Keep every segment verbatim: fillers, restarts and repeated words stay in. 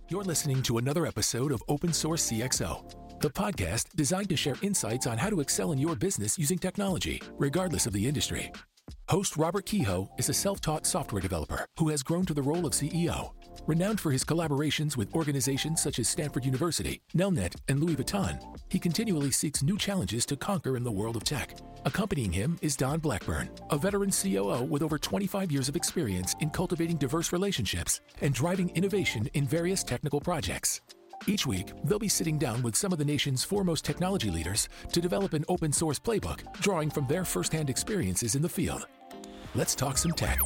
You're listening to another episode of Open Source C X O, the podcast designed to share insights on how to excel in your business using technology, regardless of the industry. Host Robert Kehoe is a self-taught software developer who has grown to the role of C E O. Renowned for his collaborations with organizations such as Stanford University, Nelnet, and Louis Vuitton, he continually seeks new challenges to conquer in the world of tech. Accompanying him is Don Blackburn, a veteran C O O with over twenty-five years of experience in cultivating diverse relationships and driving innovation in various technical projects. Each week, they'll be sitting down with some of the nation's foremost technology leaders to develop an open source playbook, drawing from their firsthand experiences in the field. Let's talk some tech.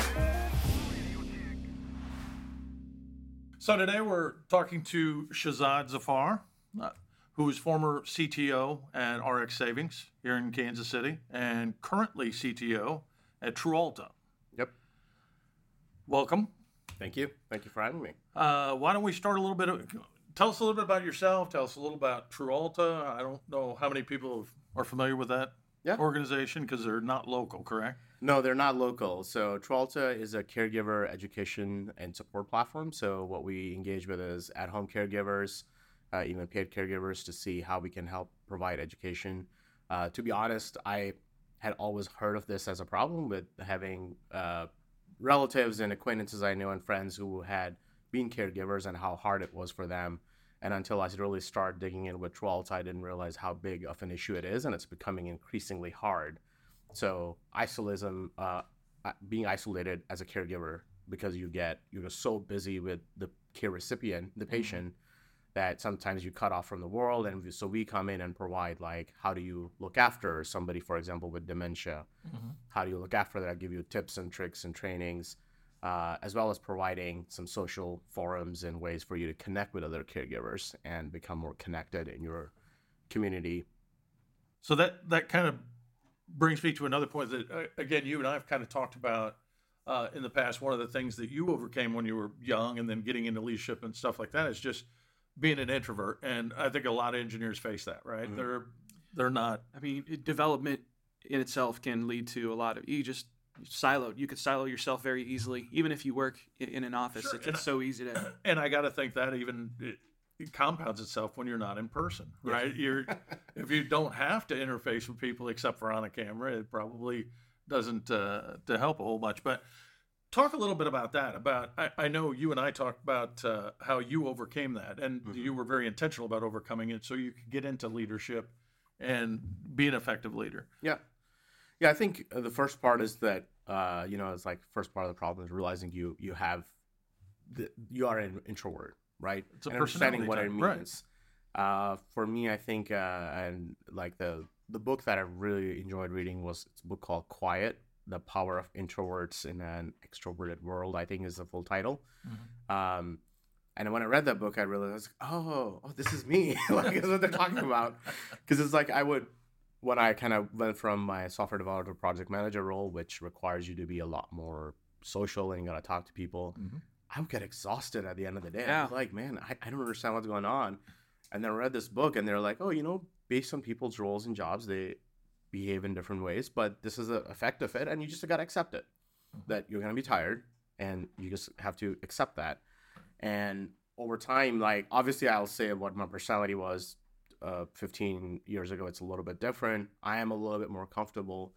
So today we're talking to Shahzad Zafar, uh, who is former C T O at R X Savings here in Kansas City and currently C T O at TrueAlta. Yep. Welcome. Thank you. Thank you for having me. Uh, why don't we start a little bit of, tell us a little bit about yourself. Tell us a little about TrueAlta. I don't know how many people are familiar with that yeah. organization because they're not local, correct? No, they're not local. So TrueAlta is a caregiver education and support platform. So what we engage with is at-home caregivers, uh, even paid caregivers, to see how we can help provide education. Uh, to be honest, I had always heard of this as a problem with having uh, relatives and acquaintances I know and friends who had been caregivers and how hard it was for them. And until I really started digging in with TrueAlta, I didn't realize how big of an issue it is, and it's becoming increasingly hard. So isolism, uh, being isolated as a caregiver because you get you're so busy with the care recipient, the patient, mm-hmm. that sometimes you cut off from the world. And so we come in and provide, like, how do you look after somebody, for example, with dementia? Mm-hmm. How do you look after that? Give you tips and tricks and trainings, uh, as well as providing some social forums and ways for you to connect with other caregivers and become more connected in your community. So that that kind of brings me to another point that, uh, again, you and I have kind of talked about uh, in the past. One of the things that you overcame when you were young and then getting into leadership and stuff like that is just being an introvert. And I think a lot of engineers face that, right? Mm-hmm. They're they're not. I mean, development in itself can lead to a lot of, you just siloed. You could silo yourself very easily. Even if you work in an office, sure. it's, it's so easy to. And I got to think that even it, it compounds itself when you're not in person, right? Yeah. You're if you don't have to interface with people except for on a camera, it probably doesn't uh, to help a whole bunch. But talk a little bit about that. About I, I know you and I talked about uh, how you overcame that, and mm-hmm. you were very intentional about overcoming it, so you could get into leadership and be an effective leader. Yeah, yeah. I think the first part is that uh, you know, it's like first part of the problem is realizing you you have the, you are an introvert. Right, it's a and understanding what type. it means. Right. Uh, for me, I think, uh, and like the the book that I really enjoyed reading was it's a book called Quiet: The Power of Introverts in an Extroverted World. I think is the full title. Mm-hmm. Um, and when I read that book, I realized, oh, oh, this is me. Like, that's what they're talking about. Because it's like I would, when I kind of went from my software developer project manager role, which requires you to be a lot more social and you got to talk to people. Mm-hmm. I would get exhausted at the end of the day. Yeah. I was like, man, I, I don't understand what's going on. And then I read this book and they're like, oh, you know, based on people's roles and jobs, they behave in different ways, but this is the effect of it. And you just got to accept it, mm-hmm. that you're going to be tired and you just have to accept that. And over time, like, obviously I'll say what my personality was uh, fifteen years ago. It's a little bit different. I am a little bit more comfortable.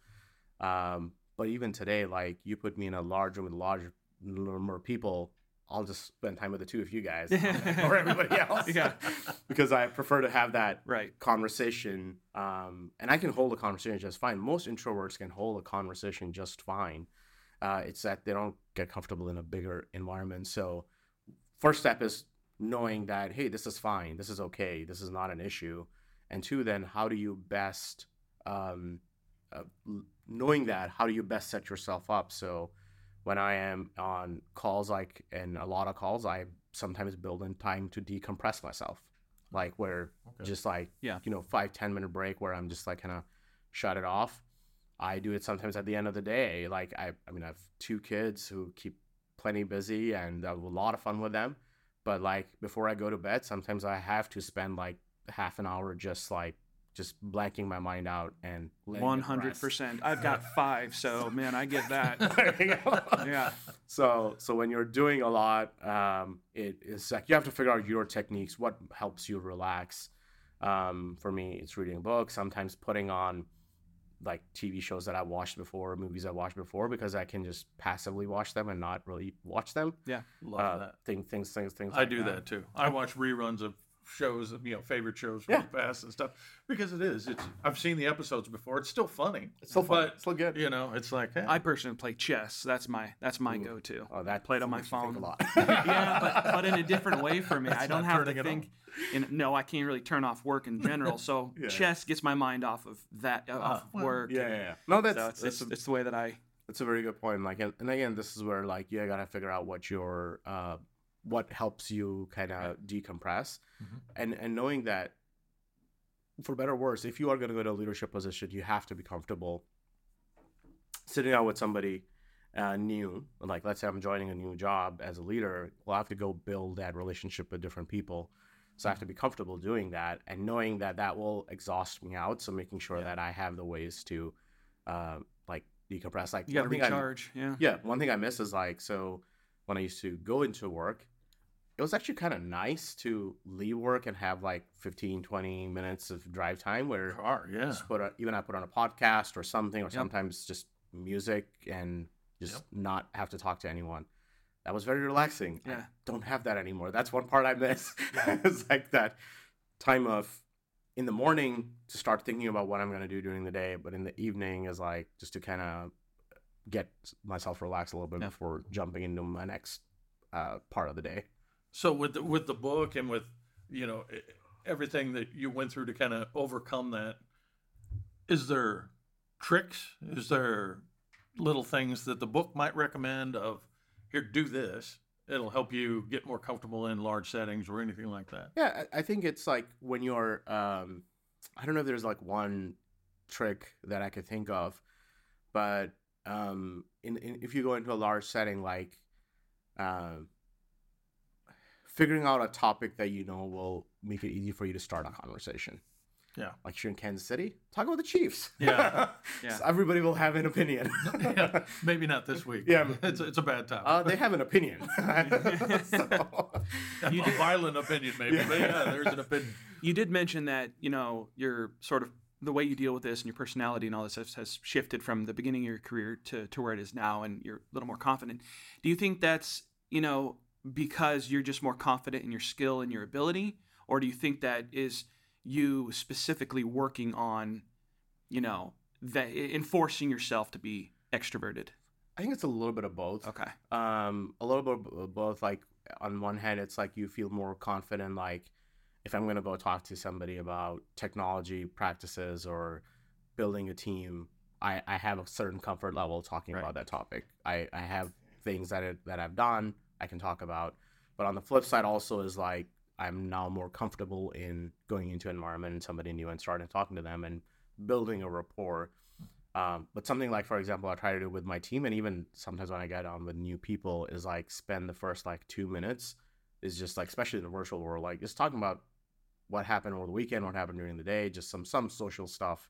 Um, but even today, like, you put me in a large room with large number of people, I'll just spend time with the two of you guys or everybody else. Yeah. Because I prefer to have that right. conversation. Um, and I can hold a conversation just fine. Most introverts can hold a conversation just fine. Uh, it's that they don't get comfortable in a bigger environment. So first step is knowing that, hey, this is fine. This is okay. This is not an issue. And two, then how do you best, um, uh, knowing that, how do you best set yourself up? So when I am on calls, like, and a lot of calls, I sometimes build in time to decompress myself, like where okay. just like, yeah. you know, five, ten minute break where I'm just like kind of shut it off. I do it sometimes at the end of the day. Like I, I mean, I have two kids who keep plenty busy and I have a lot of fun with them. But like before I go to bed, sometimes I have to spend like half an hour just like just blanking my mind out and one hundred percent. I've got five, so man, I get that. There you go. Yeah. So so when you're doing a lot, um, it is like you have to figure out your techniques, what helps you relax. Um, for me, it's reading a book, sometimes putting on like T V shows that I watched before, movies I watched before, because I can just passively watch them and not really watch them. Yeah, love uh, that. Things, things, things, things. I like do that. too. I watch reruns of shows, you know, favorite shows from Yeah. the past and stuff, because it is. It's I've seen the episodes before. It's still funny. It's still fun. but It's still good. you know, it's like hey, I personally play chess. That's my that's my Ooh. go-to. Oh, that Played on my makes me think phone. a lot. Yeah, but, but in a different way for me. I don't not have to turning it think. In, no, I can't really turn off work in general. So Yeah. chess gets my mind off of that uh, off well, work. Yeah, yeah, yeah. No, that's So it's, that's it's, a, it's the way that I. that's a very good point. Like, and, and again, this is where like you gotta figure out what your uh what helps you kind of decompress, Mhm. and and knowing that, for better or worse, if you are gonna go to a leadership position, you have to be comfortable sitting down with somebody uh, new. Like, let's say I'm joining a new job as a leader, well, I have to go build that relationship with different people. So I have to be comfortable doing that and knowing that that will exhaust me out. So making sure Yeah. that I have the ways to, uh, like decompress. Like You got to one thing I- recharge. Yeah. yeah, one thing I miss is like, so when I used to go into work, it was actually kind of nice to leave work and have like fifteen, twenty minutes of drive time where car, yeah. just put a, even I put on a podcast or something, or sometimes just music and just Yep. not have to talk to anyone. That was very relaxing. I Yeah. don't have that anymore. That's one part I miss. It's like that time of in the morning to start thinking about what I'm going to do during the day, but in the evening is like just to kind of get myself relaxed a little bit Yeah. before jumping into my next uh, part of the day. So with the, with the book and with you know e- everything that you went through to kind of overcome that, is there tricks? Is there little things that the book might recommend of here, do this. It'll help you get more comfortable in large settings or anything like that. Yeah, I I think it's like when you're, um, I don't know if there's like one trick that I could think of, but um, in, in if you go into a large setting, like um, figuring out a topic that you know will make it easy for you to start a conversation. Yeah. Like if you're in Kansas City, talk about the Chiefs. Yeah. Yeah. So everybody will have an opinion. Yeah, maybe not this week. Yeah. it's a, it's a bad time. Uh, they have an opinion. So- a violent opinion, maybe. Yeah. But yeah, there's an opinion. You did mention that, you know, your sort of the way you deal with this and your personality and all this has, has shifted from the beginning of your career to, to where it is now, and you're a little more confident. Do you think that's, you know, because you're just more confident in your skill and your ability? Or do you think that is you specifically working on, you know, that enforcing yourself to be extroverted? I think it's a little bit of both. Okay. Um, a little bit of both. Like on one hand, it's like you feel more confident. Like if I'm gonna go talk to somebody about technology practices or building a team, I, I have a certain comfort level talking Right. about that topic. I, I have things that it, that I've done I can talk about. But on the flip side, also is like I'm now more comfortable in going into an environment and somebody new and starting talking to them and building a rapport. Um, but something like, for example, I try to do with my team, and even sometimes when I get on with new people, is like spend the first like two minutes is just like, especially in the virtual world, like just talking about what happened over the weekend, what happened during the day, just some some social stuff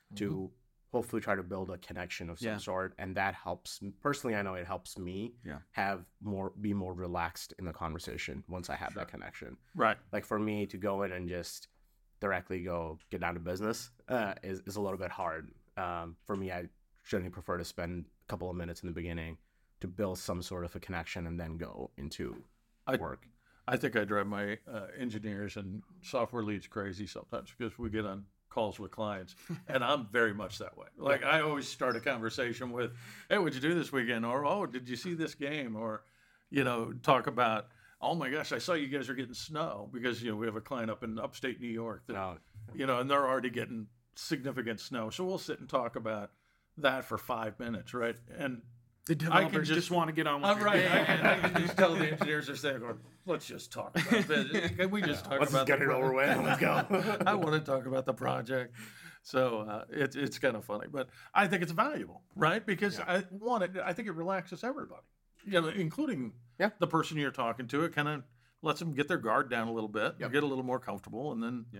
to hopefully try to build a connection of some Yeah. sort. And that helps personally. I know it helps me Yeah. have more, be more relaxed in the conversation once I have that connection. Right. Like for me to go in and just directly go get down to business uh, is, is a little bit hard. Um, for me, I generally prefer to spend a couple of minutes in the beginning to build some sort of a connection and then go into I- work. I think I drive my uh, engineers and software leads crazy sometimes because we get on calls with clients, and I'm very much that way. Like I always start a conversation with, "Hey, what'd you do this weekend?" Or, "Oh, did you see this game?" Or, you know, talk about, "Oh my gosh, I saw you guys are getting snow," because you know we have a client up in upstate New York that, No, you know, and they're already getting significant snow. So we'll sit and talk about that for five minutes, right? And The developers just- just, want to get on with I'm their right. day. I can, I can just tell the engineers are saying, "Let's just talk about this. Can we just talk let's about just get the it over with. Let's go." I want to talk about the project." So uh, it's it's kind of funny, but I think it's valuable, right? Because Yeah. I want it. I think it relaxes everybody, you know, including Yeah. the person you're talking to. It kind of lets them get their guard down a little bit, Yep. get a little more comfortable, and then Yeah.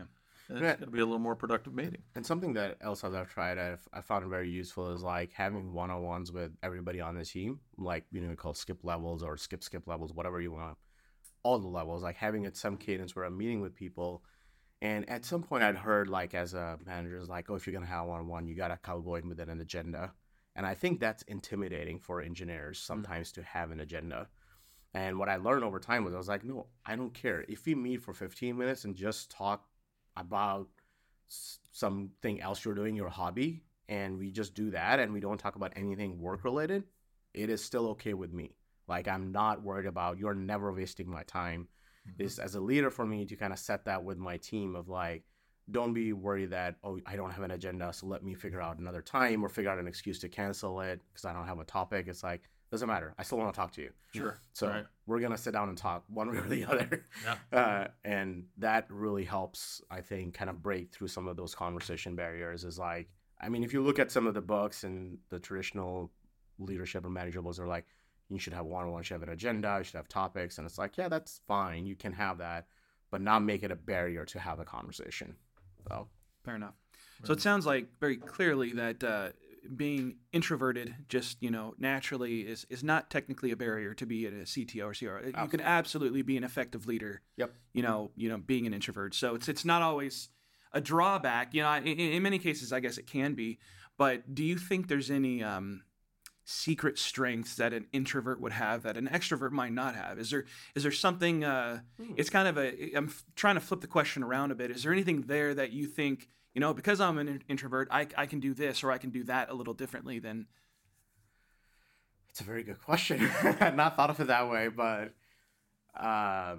it's Yeah. going to be a little more productive meeting. And something that else I've tried, I've, I found very useful is like having one-on-ones with everybody on the team, like, you know, called skip levels or skip skip levels, whatever you want, all the levels, like having it some cadence where I'm meeting with people. And at some point I'd heard like as a manager is like, oh, if you're going to have one-on-one, you got to cowboy it with an agenda. And I think that's intimidating for engineers sometimes mm-hmm. to have an agenda. And what I learned over time was I was like, no, I don't care. If we meet for fifteen minutes and just talk about something else you're doing, your hobby, and we just do that and we don't talk about anything work related, it is still okay with me. Like, I'm not worried about, you're never wasting my time. Mm-hmm. It's as a leader for me to kind of set that with my team of like, don't be worried that, oh, I don't have an agenda, so let me figure out another time or figure out an excuse to cancel it because I don't have a topic. It's like, doesn't matter. I still want to talk to you. Sure. So right. we're going to sit down and talk one way or the other. Yeah. Uh, and that really helps, I think, kind of break through some of those conversation barriers is like, I mean, if you look at some of the books and the traditional leadership and manager books are like, you should have one-on-one, you should have an agenda, you should have topics. And it's like, yeah, that's fine. You can have that, but not make it a barrier to have a conversation. So fair enough. Right. So it sounds like very clearly that uh, being introverted just, you know, naturally is, is not technically a barrier to be a C T O or C R O. Absolutely. You can absolutely be an effective leader. Yep. You know, you know, being an introvert. So it's it's not always a drawback. You know, in, in many cases, I guess it can be. But do you think there's any um, secret strengths that an introvert would have that an extrovert might not have? Is there is there something? Uh, hmm. It's kind of a. I'm f- trying to flip the question around a bit. Is there anything there that you think, you know, because I'm an in- introvert, I I can do this or I can do that a little differently than? It's a very good question. I've not thought of it that way, but uh,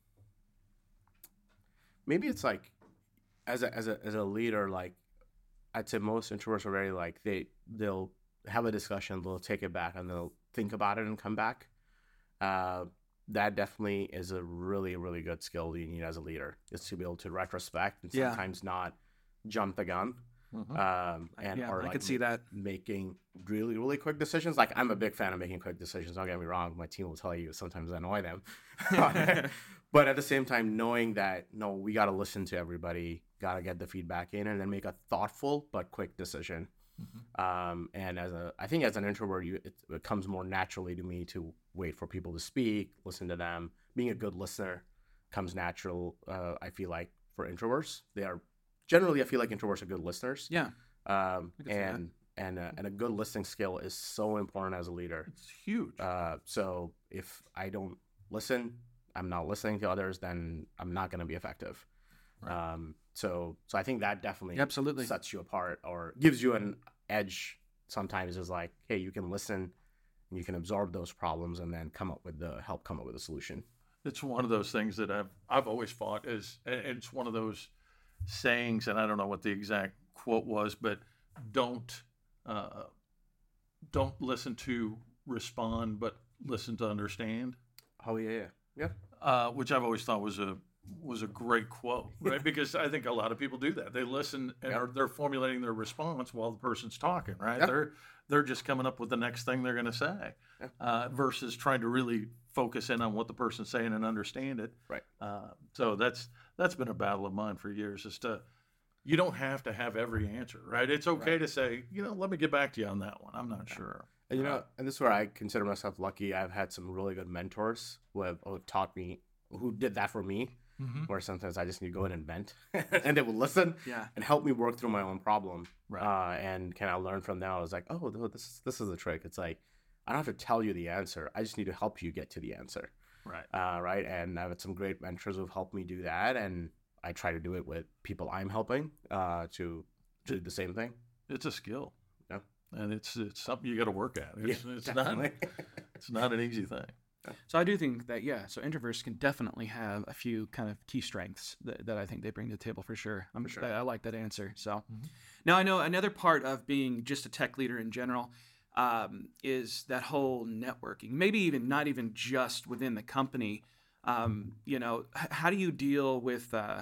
maybe it's like as a as a as a leader, like I'd say most introverts are very like they they'll have a discussion, they'll take it back and they'll think about it and come back. Uh, that definitely is a really, really good skill you need as a leader, is to be able to retrospect and yeah. sometimes not jump the gun. Mm-hmm. Um, and yeah, or I like could see that. Making really, really quick decisions. Like, I'm a big fan of making quick decisions. Don't get me wrong. My team will tell you sometimes I annoy them. But at the same time, knowing that, no, we got to listen to everybody, got to get the feedback in, and then make a thoughtful but quick decision. Mm-hmm. Um, and as a, I think as an introvert, you, it, it comes more naturally to me to wait for people to speak, listen to them. Being a good listener comes natural. Uh, I feel like for introverts, they are generally, I feel like introverts are good listeners. Yeah. Um, and and uh, and a good listening skill is so important as a leader. It's huge. Uh, so if I don't listen, I'm not listening to others, then I'm not going to be effective. Right. Um, so so I think that definitely absolutely sets you apart or gives you an edge. Sometimes is like, hey, you can listen, and you can absorb those problems, and then come up with the help come up with a solution. It's one of those things that I've I've always fought is, and it's one of those sayings, and I don't know what the exact quote was, but don't uh, don't listen to respond, but listen to understand. Oh yeah, yeah, yeah. Uh, which I've always thought was a was a great quote, right? Because I think a lot of people do that. They listen and yep. are, they're formulating their response while the person's talking, right? Yep. They're they're just coming up with the next thing they're going to say, yep. uh, versus trying to really focus in on what the person's saying and understand it. Right. Uh, so that's that's been a battle of mine for years. Is to you don't have to have every answer, right? It's okay right. to say, you know, let me get back to you on that one. I'm not sure. And, you know, and this is where I consider myself lucky. I've had some really good mentors who have, who have taught me, who did that for me. Mm-hmm. Where sometimes I just need to go in and vent, and they will listen yeah. and help me work through my own problem. Right. Uh, and can I learn from them? I was like, oh, this this is the trick. It's like I don't have to tell you the answer. I just need to help you get to the answer. Right. Uh, right. And I've had some great mentors who've helped me do that, and I try to do it with people I'm helping uh, to, to do the same thing. It's a skill. Yeah. And it's it's something you got to work at. It's, yeah, it's not it's not an easy thing. So I do think that, yeah, so introverts can definitely have a few kind of key strengths that, that I think they bring to the table for sure. I'm, for sure. I, I like that answer. So mm-hmm. Now I know another part of being just a tech leader in general um, is that whole networking, maybe even not even just within the company. Um, you know, h- how do you deal with uh,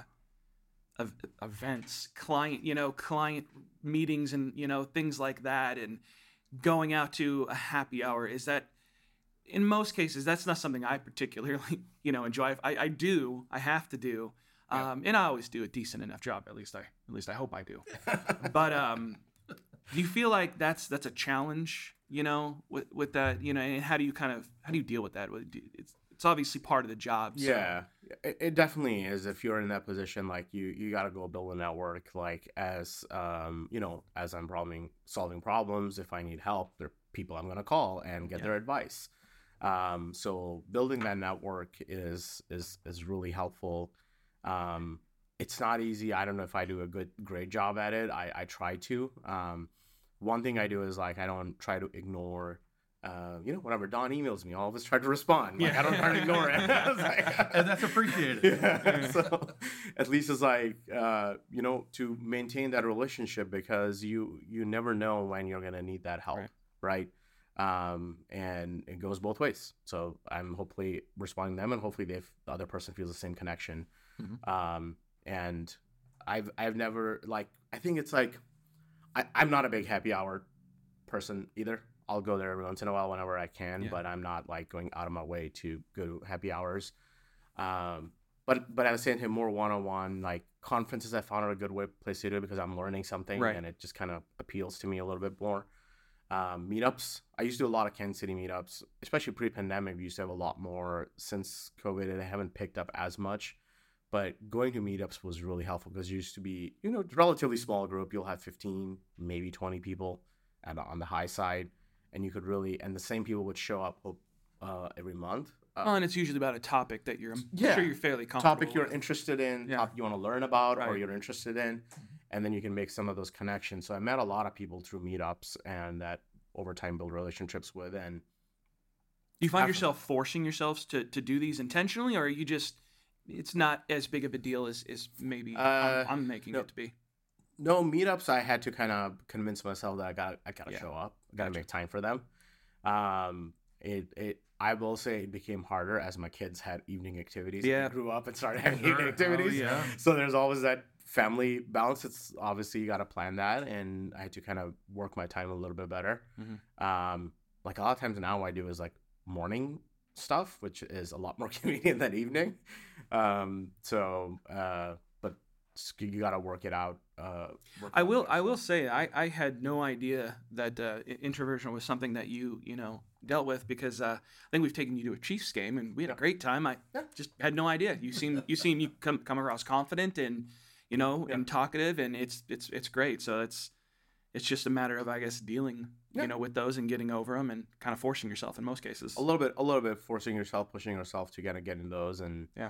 ev- events, client, you know, client meetings and, you know, things like that, and going out to a happy hour? Is that, in most cases, that's not something I particularly, you know, enjoy. I, I do, I have to do, Um, and I always do a decent enough job. At least I, at least I hope I do. But um, do you feel like that's that's a challenge? You know, with with that, you know, and how do you kind of how do you deal with that? It's it's obviously part of the job. So. Yeah, it, it definitely is. If you're in that position, like you, you got to go build a network. Like as um, you know, as I'm problem solving problems, if I need help, there are people I'm gonna call and get Yeah. their advice. Um, so building that network is is is really helpful. Um, it's not easy. I don't know if I do a good great job at it. I I try to. Um, one thing I do is like I don't try to ignore. Uh, you know, whenever Don emails me, I always try to respond. Like, Yeah. I don't try to ignore it. It's like- And that's appreciated. Yeah. So at least it's like, uh, you know, to maintain that relationship, because you you never know when you're going to need that help, right? right? Um, and it goes both ways. So I'm hopefully responding to them, and hopefully they've, the other person feels the same connection. Mhm. Um, and I've I've never, like, I think it's like, I, I'm not a big happy hour person either. I'll go there every once in a while whenever I can, Yeah. but I'm not like going out of my way to go to happy hours. Um, but but at the same time, more one-on-one, like conferences, I found are a good way place to do it because I'm learning something, Right. and it just kind of appeals to me a little bit more. Um, meetups, I used to do a lot of Kansas City meetups, especially pre-pandemic. We used to have a lot more. Since COVID, they haven't picked up as much. But going to meetups was really helpful because it used to be, you know, relatively small group. You'll have fifteen, maybe twenty people at, on the high side. And you could really, and the same people would show up uh, every month. Uh, Well, and it's usually about a topic that you're, I'm Yeah. sure you're fairly comfortable topic you're with. interested in, Yeah. topic you want to learn about, or Right. you're interested in, and then you can make some of those connections. So I met a lot of people through meetups, and that over time build relationships with. And Do you find I've- yourself forcing yourselves to, to do these intentionally, or are you just, it's not as big of a deal as, as maybe Uh, I'm, I'm making no. it to be? no meetups, I had to kind of convince myself that I got I got to Yeah. show up, I got to make time for them. Um, it it I will say it became harder as my kids had evening activities. Yeah. I grew up and started having Sure. evening Oh, activities. yeah. So there's always that family balance. It's obviously you got to plan that, and I had to kind of work my time a little bit better. Mhm. Um, like a lot of times now, what I do is like morning stuff, which is a lot more convenient than evening. Um, so, uh, but s- you got to work it out. Uh, work I out will. there, I so. will say I, I had no idea that uh, i- introversion was something that you you know dealt with, because uh, I think we've taken you to a Chiefs game and we had a great time. I Yeah. just had no idea. You seem you seem you come come across confident and you know Yeah. and talkative, and it's it's it's great. So it's it's just a matter of, I guess, dealing Yeah. you know with those and getting over them and kind of forcing yourself in most cases. A little bit, a little bit forcing yourself, pushing yourself to kind of get in those, and Yeah.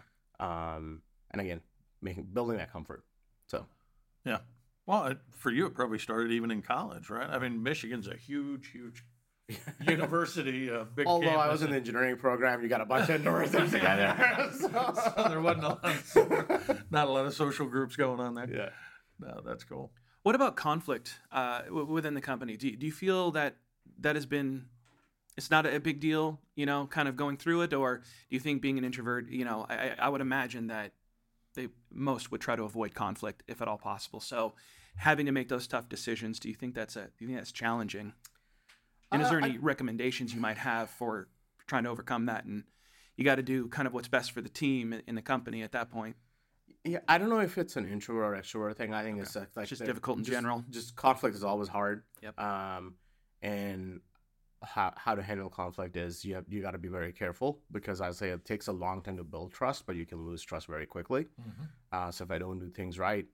um, and again, making building that comfort. So Yeah. Well, it, for you, it probably started even in college, right? I mean, Michigan's a huge, huge university, uh, big although I campus. was in the engineering program, you got a bunch of Northerners together. So there wasn't a lot of, not a lot of social groups going on there. Yeah. No, that's cool. What about conflict uh, w- within the company? Do you, do you feel that that has been, it's not a big deal, you know, kind of going through it? Or do you think being an introvert, you know, I, I- I would imagine that they most would try to avoid conflict if at all possible. So having to make those tough decisions, do you think that's a, do you think that's challenging? And is Uh, there I- any recommendations you might have for trying to overcome that? And you got to do kind of what's best for the team in the company at that point. Yeah, I don't know if it's an introvert or extrovert thing. I think it's like, like It's just the- difficult in just- general. Just conflict is always hard. Yep. Um, and how how to handle conflict is you have, you got to be very careful, because I say it takes a long time to build trust, but you can lose trust very quickly. Uh, so if I don't do things right,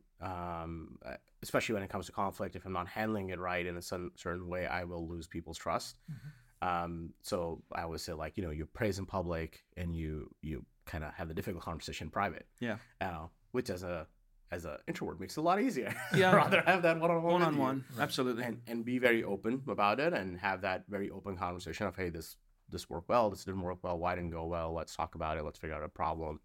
um, uh, especially when it comes to conflict, if I'm not handling it right in a certain, certain way, I will lose people's trust. Um, so I always say, like, you know, you praise in public and you you kind of have the difficult conversation in private. Yeah. Uh, which as a as an introvert makes it a lot easier. Yeah. I'd rather have that one on one One on one. Absolutely. and and be very open about it and have that very open conversation of, hey, this this worked well, this didn't work well, why didn't go well, let's talk about it, let's figure out a problem.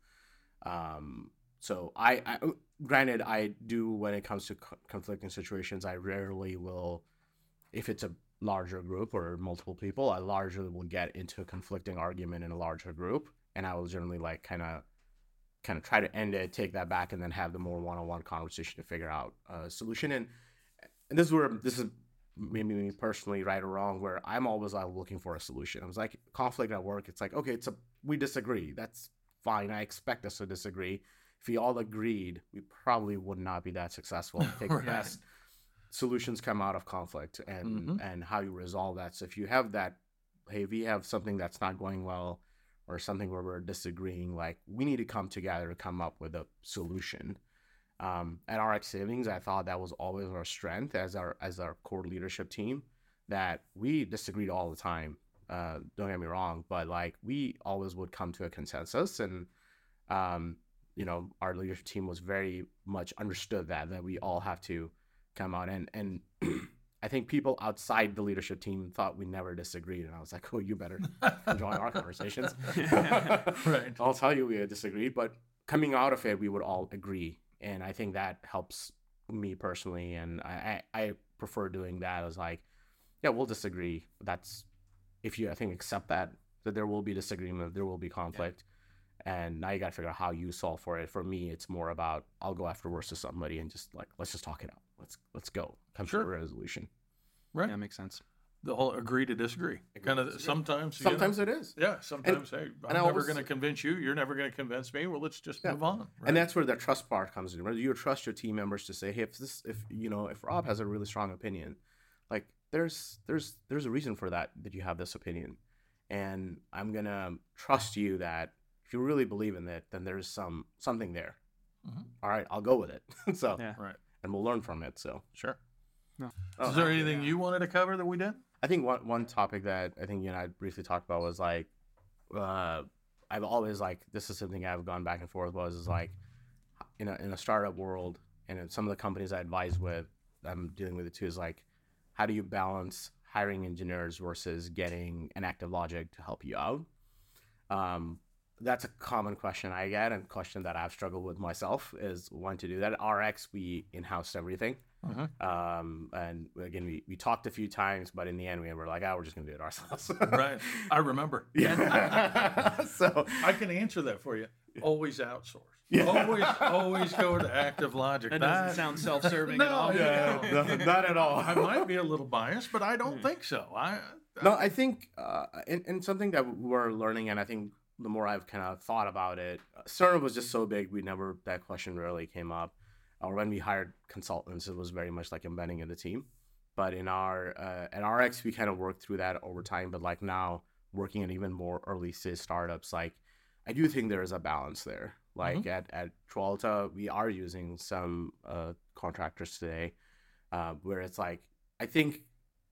Um, so I, I granted I do, when it comes to co- conflicting situations, I rarely will, if it's a larger group or multiple people, I largely will get into a conflicting argument in a larger group, and I will generally like kind of kind of try to end it, take that back, and then have the more one-on-one conversation to figure out a solution. And and this is where this is maybe me personally, right or wrong, where I'm always like looking for a solution. I was like, conflict at work, it's like, okay, it's a we disagree. That's fine. I expect us to disagree. if we all agreed, we probably would not be that successful. I think Right. best solutions come out of conflict and Mhm. and how you resolve that. So if you have that, hey, if we have something that's not going well or something where we're disagreeing, like we need to come together to come up with a solution. Um, at R X Savings, I thought that was always our strength as our as our core leadership team, that we disagreed all the time. Uh, don't get me wrong, but like we always would come to a consensus, and um, you know, our leadership team was very much understood that that we all have to come out and and I think people outside the leadership team thought we never disagreed, and I was like, oh, you better join our conversations. Right. I'll tell you we had disagreed, but coming out of it, we would all agree, and I think that helps me personally, and I I, I prefer doing that as like, yeah, we'll disagree. That's if you I think accept that that there will be disagreement, there will be conflict. And now you got to figure out how you solve for it. For me, it's more about I'll go afterwards to somebody and just like, let's just talk it out. Let's let's go. Come Sure. to a resolution. Right. Yeah, makes sense. The whole agree to disagree. Agree Kind to of disagree. sometimes. you know, Sometimes it is. yeah. Sometimes hey, I'm and I never always- going to convince you. You're never going to convince me. Well, let's just Yeah. move on. Right? And that's where the trust part comes in. Whether you trust your team members to say, hey, if this, if you know, if Rob has a really strong opinion, like there's there's there's a reason for that that you have this opinion, and I'm gonna trust you that if you really believe in it, then there's some something there. Mhm. All right, I'll go with it. so Yeah. right. and we'll learn from it. So Sure. No. Oh, Is there anything you wanted to cover that we did? I think one one topic that I think you and I briefly talked about was like, uh, I've always like this is something I've gone back and forth was is like, in a in a startup world and in some of the companies I advise with, I'm dealing with it too. Is like, how do you balance hiring engineers versus getting an Active Logic to help you out? Um, that's a common question I get, and question that I've struggled with myself is when to do that. At R X, we in-house everything. Mhm. Um, and again, we, we talked a few times, but in the end, we were like, oh, we're just going to do it ourselves. Right. I remember. Yeah. so, I can answer that for you. Always outsource. Yeah. Always, always go to Active Logic. That doesn't sound self-serving No, at all. yeah. no, not at all. I might be a little biased, but I don't think so. I No, I think, uh, and, and something that we're learning, and I think the more I've kind of thought about it, Cerner was just so big, we never, that question rarely came up. Or when we hired consultants, it was very much like embedding in the team. But in our, uh, at R X, we kind of worked through that over time. But like now, working in even more early stage startups, like I do think there is a balance there. Like Mhm. at, at Tralta, we are using some uh, contractors today, uh, where it's like, I think,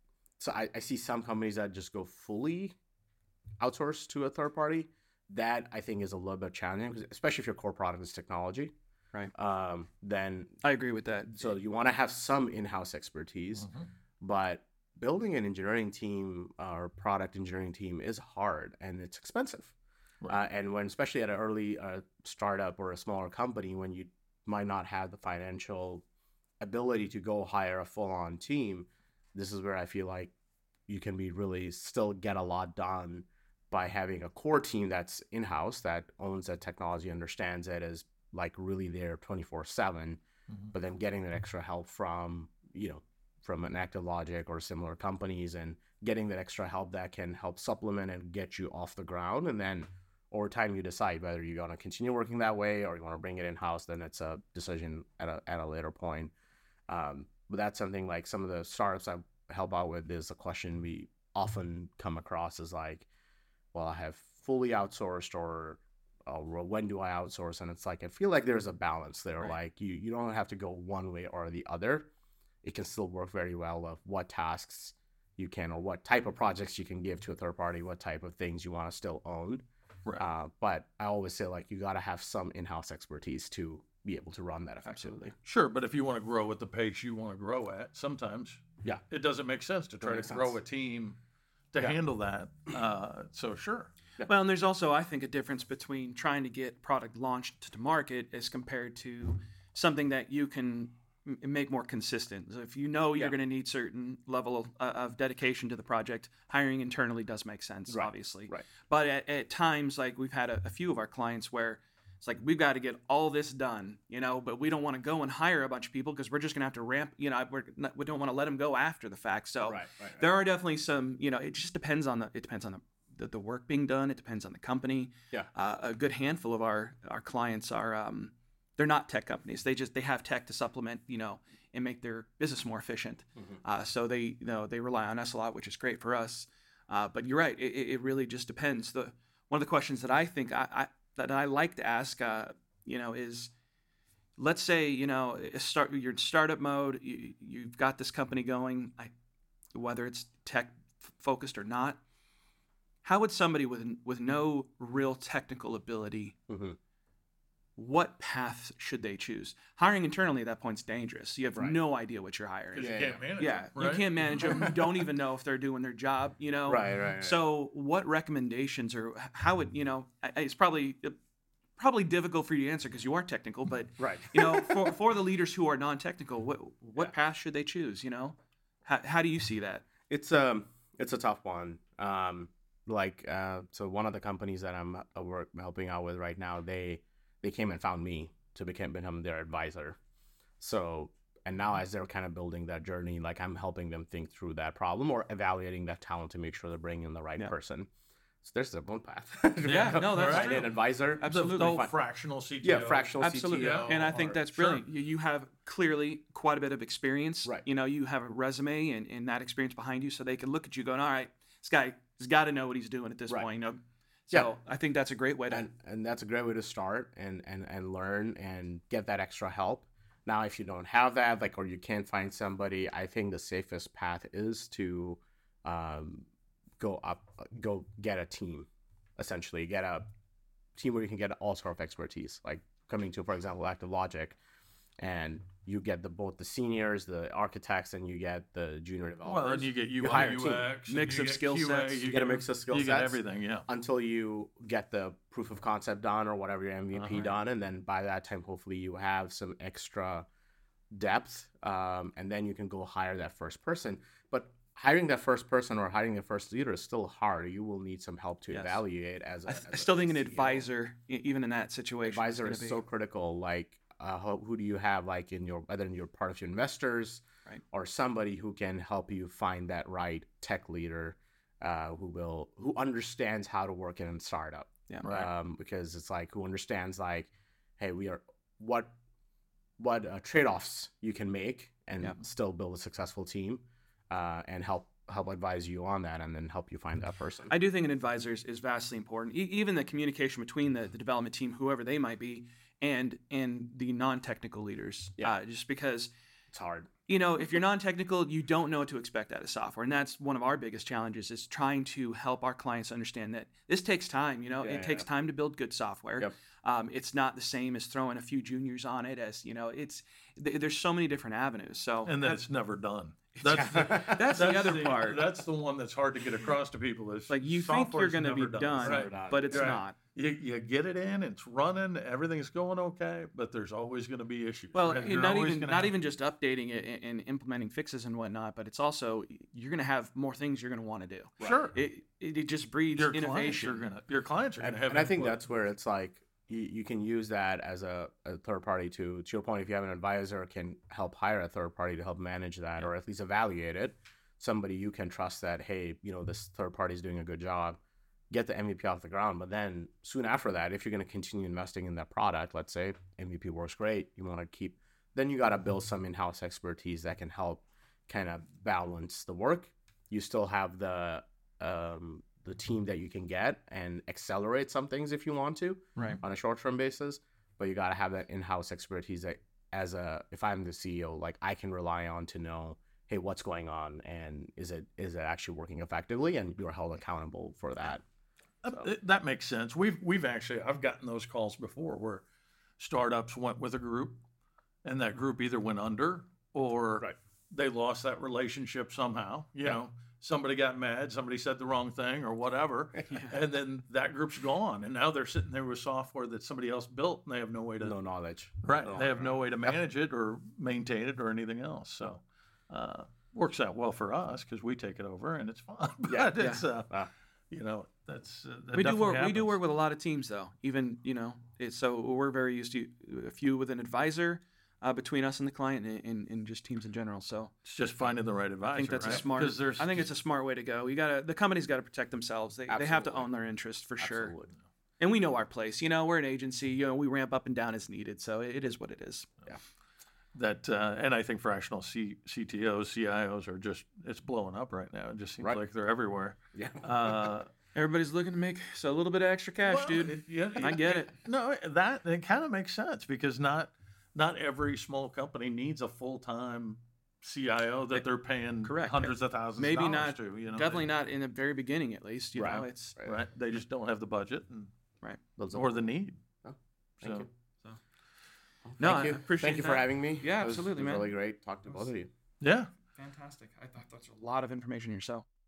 so I, I see some companies that just go fully outsourced to a third party. That I think is a little bit challenging, 'cause especially if your core product is technology. Right. Um, then I agree with that. so you want to have some in-house expertise, Mhm. but building an engineering team uh, or product engineering team is hard and it's expensive. Right. Uh, and when, especially at an early uh, startup or a smaller company, when you might not have the financial ability to go hire a full-on team, this is where I feel like you can be really still get a lot done by having a core team that's in-house, that owns that technology, understands it, is like really there twenty-four seven, Mhm. but then getting that extra help from, you know, from an Active Logic or similar companies, and getting that extra help that can help supplement and get you off the ground. And then over time you decide whether you're going to continue working that way or you want to bring it in-house. Then it's a decision at a, at a later point. Um, but that's something like some of the startups I help out with is a question we often come across is like, well, I have fully outsourced or or when do I outsource? And it's like, I feel like there's a balance there. Right. Like you, you don't have to go one way or the other. It can still work very well of what tasks you can, or what type of projects you can give to a third party, what type of things you want to still own. Right. Uh, but I always say like, you got to have some in-house expertise to be able to run that effectively. Sure, but if you want to grow at the pace you want to grow at, sometimes Yeah. it doesn't make sense to try to Doesn't make grow sense. a team to Yeah. handle that. Uh, so sure. Well, and there's also, I think, a difference between trying to get product launched to market as compared to something that you can m- make more consistent. So if you know you're Yeah. going to need certain level of, uh, of dedication to the project, hiring internally does make sense, Right, obviously. right. But at, at times, like we've had a, a few of our clients where it's like, we've got to get all this done, you know, but we don't want to go and hire a bunch of people because we're just going to have to ramp, you know, we're not, we don't want to let them go after the fact. So Right, right, right. there are definitely some, you know, it just depends on the, it depends on the, the, the work being done. It depends on the company. Yeah. Uh, a good handful of our, our clients are, um, they're not tech companies. They just they have tech to supplement, you know, and make their business more efficient. Mm-hmm. Uh, so they you know they rely on us a lot, which is great for us. Uh, but you're right. It, it really just depends. The one of the questions that I think I, I that I like to ask, uh, you know, is let's say you know start you're in startup mode. You, you've got this company going, I, whether it's tech focused or not. How would somebody with with no real technical ability, mm-hmm. what path should they choose? Hiring internally at that point is dangerous. You have right. no idea what you're hiring. Yeah, you can't manage yeah, them, right? You can't manage them. You don't even know if they're doing their job. You know, right, right, right. So, what recommendations or how would you know? It's probably probably difficult for you to answer because you are technical. But right. you know, for for the leaders who are non-technical, what what yeah. path should they choose? You know, how how do you see that? It's um it's a tough one. Um, like uh, so one of the companies that I'm uh, work helping out with right now, they. They came and found me to become, become their advisor. So, and now as they're kind of building that journey, like I'm helping them think through that problem or evaluating that talent to make sure they're bringing in the right yeah. person. So there's the one path. yeah, no, that's right. true. An advisor. Absolutely. The, the fractional C T O. Yeah, fractional Absolutely. C T O. And I think that's brilliant. Sure. You, you have clearly quite a bit of experience. Right. You know, you have a resume and, and that experience behind you so they can look at you going, all right, this guy has got to know what he's doing at this right. point. You know, So yeah. I think that's a great way to and, and that's a great way to start and, and, and learn and get that extra help. Now, if you don't have that, like, or you can't find somebody, I think the safest path is to um, go up, go get a team, essentially get a team where you can get all sort of expertise, like coming to, for example, ActiveLogic, and you get the both the seniors, the architects, and you get the junior developers. Well, and you get U I, hire a U team. X, Mix you of get skill Q A, sets. You, You get a mix of skill you sets. get everything, yeah. Until you get the proof of concept done or whatever your M V P Uh-huh. done, and then by that time, hopefully you have some extra depth, um, and then you can go hire that first person. But hiring that first person or hiring the first leader is still hard. You will need some help to Yes. evaluate as a. I, as I still a think an C E O. advisor, e- even in that situation, Advisor gonna is be- so critical. Like, uh, who, who do you have, like in your whether in your part of your investors, Right. or somebody who can help you find that right tech leader, uh, who will who understands how to work in a startup. Yeah. Right. Um, because it's like who understands like, hey, we are what what uh, trade-offs you can make and Yeah. still build a successful team, uh, and help help advise you on that, and then help you find that person. I do think an advisor is, is vastly important. E- even the communication between the, the development team, whoever they might be, and and the non-technical leaders. Yeah. Uh, just because, It's hard. you know, if you're non-technical, you don't know what to expect out of software. And that's one of our biggest challenges is trying to help our clients understand that this takes time. You know, Yeah, it takes yeah. time to build good software. Yep. Um, it's not the same as throwing a few juniors on it as, you know, it's th- there's so many different avenues. So And then it's never done. That's the, that's the other part. That's the one that's hard to get across to people. Is Like you think you're software's going to be never done, Right. but it's Right. not. You, you get it in, it's running, everything's going okay, but there's always going to be issues. Well, And and you're not always even gonna not have- even just updating it and, and implementing fixes and whatnot, but it's also you're going to have more things you're going to want to do. Sure. It, it it just breeds your clients innovation. are gonna your clients are And, gonna have and I think input. that's where it's like you, you can use that as a, a third party to to your point. If you have an advisor, can help hire a third party to help manage that, or at least evaluate it. Somebody you can trust that, hey, you know, this third party is doing a good job. Get the M V P off the ground, but then soon after that, if you're going to continue investing in that product, let's say M V P works great, you want to keep, then you got to build some in-house expertise that can help kind of balance the work. You still have the um, the team that you can get and accelerate some things if you want to, Right. on a short-term basis, but you got to have that in-house expertise that as a, if I'm the C E O, like I can rely on to know, hey, what's going on and is it is it actually working effectively, and you're held accountable for that. That- That, that makes sense. We've we've actually I've gotten those calls before where startups went with a group, and that group either went under or Right. they lost that relationship somehow. You Yeah. know, somebody got mad, somebody said the wrong thing or whatever, and then that group's gone, and now they're sitting there with software that somebody else built, and they have no way to No knowledge. right. No, They have no right. way to manage it or maintain it or anything else. So. Uh, works out well for us because we take it over and it's fun. But Yeah, it's uh, Ah. you know that's uh, that We do definitely work. We do happens. work with a lot of teams, though. Even you know, it's, so we're very used to a few with an advisor uh, between us and the client, and, and, and just teams in general. So It's just finding the right advisor. I think that's right? a smart. 'Cause there's I think it's a smart way to go. You gotta the company's got to protect themselves. They they have to Absolutely. own their interest for sure. Absolutely. and we know our place. You know, we're an agency. You know, we ramp up and down as needed. So it is what it is. Yeah. That uh, and I think fractional C- CTOs, C I Os are just it's blowing up right now. It just seems Right. like they're everywhere. Yeah. Uh, Everybody's looking to make so a little bit of extra cash, well, dude. it- yeah, I get it. No, that it kind of makes sense because not not every small company needs a full time C I O that they're paying Correct. hundreds of thousands Maybe of dollars not. to. You know, Definitely not in the very beginning, at least. You Right. know, it's Right. right. They just don't have the budget and, Those or the need. Oh, thank So- you. No, Thank I you. appreciate Thank you for that. having me. Yeah, It was- absolutely, it was man. Really great talking to both of you. Yeah. fantastic. I thought that's a lot of information yourself.